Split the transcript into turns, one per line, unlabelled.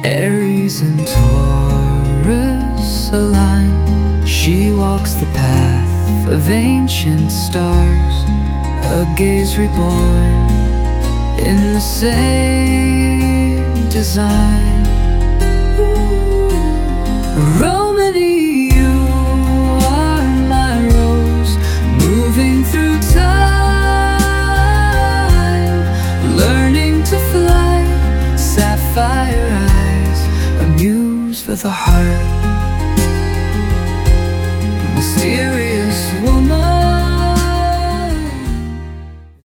Aries and Taurus align. She walks the path of ancient stars, a gaze reborn in the same design. Romany, you are my rose, moving through time, learning to fly. Sapphire eyes, a muse for the heart. Mysterious woman,